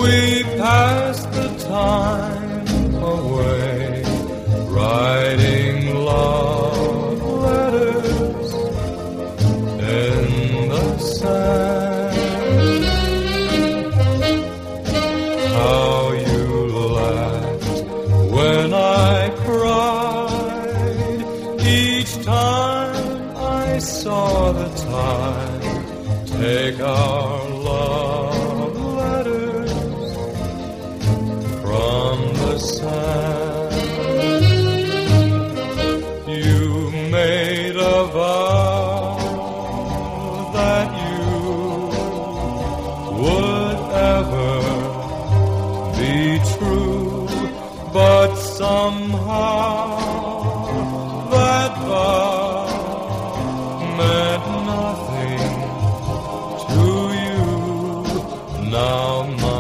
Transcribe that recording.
We passed the time away, writing love letters in the sand. How you laughed when I cried each time I saw the tide take our love letters from the sand. You made a vow that you would ever be true, but somehow that vow meant nothing to you. Now